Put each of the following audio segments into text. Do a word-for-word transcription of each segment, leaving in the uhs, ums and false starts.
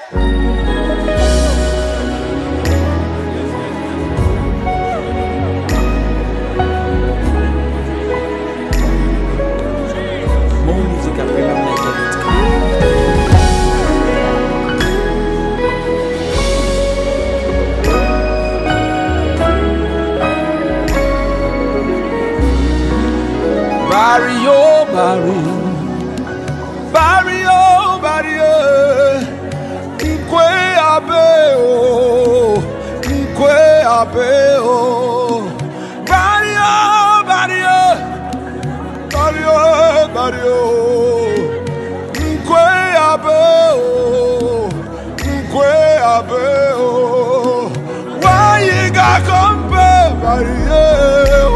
More music at premium niger dot com. Barry, oh Barry, Barry, oh Barry, Nkwe abe oh, Nkwe abe oh, Barry, oh Barry, Barry, oh Barry, Nkwe abe oh, Nkwe abe oh, why you got come Barry, oh.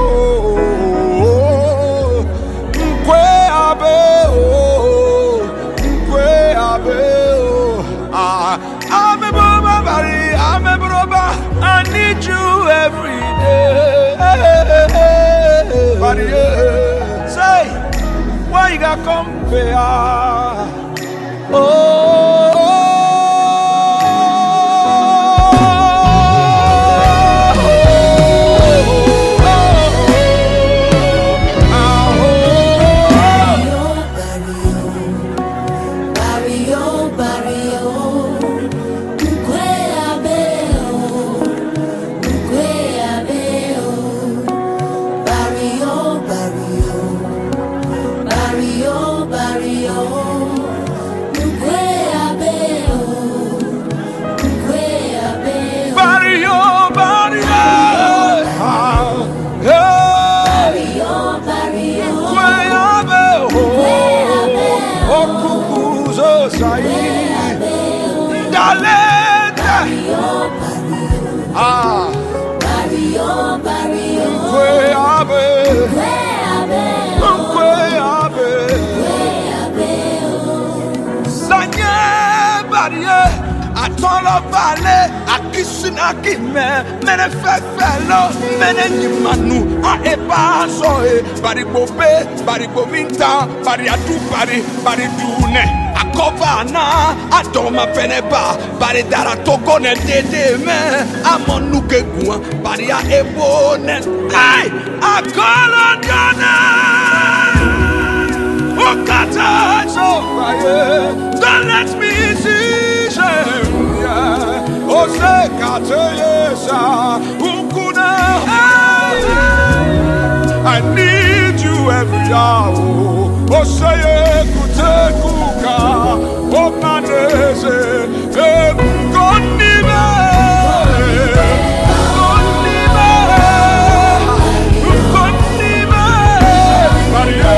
I need you every day. But yeah, say, why you got compare? Oh, ah, Barrio, Barrio, Nkwe abe, Nkwe abe, Sanye Barrio, Atolo Vale, Akisuna Kime, Mene Fefelo, Mene Nimanu, A Eba Soe, Bari Bobe, Bari Bominta, Bari Adu, Bari, Bari Dune. Kovana, Adoma Peneba, Bari Dara Toko ne Dede me, Amonu Gegua, Bari a Ebone, hey, I call on your name. Okata, so don't let me see shame. Ose Kate Yesa, Ukuna, I need you every hour. Oseye Kutekuka, Omanese, Konime, Konime, Konime, Marie,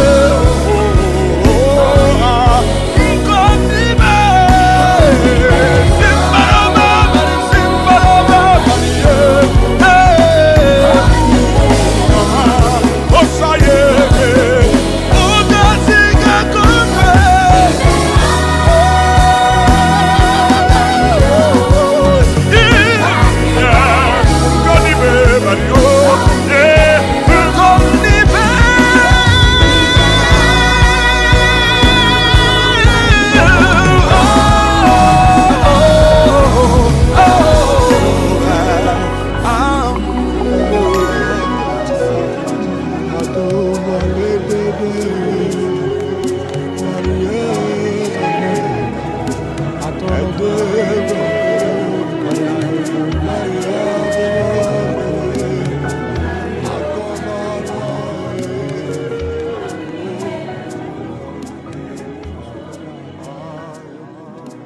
Konime, Simbarama, Simbarama, Marie, Osaye.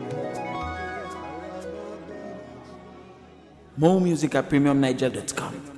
More music at premium niger dot com.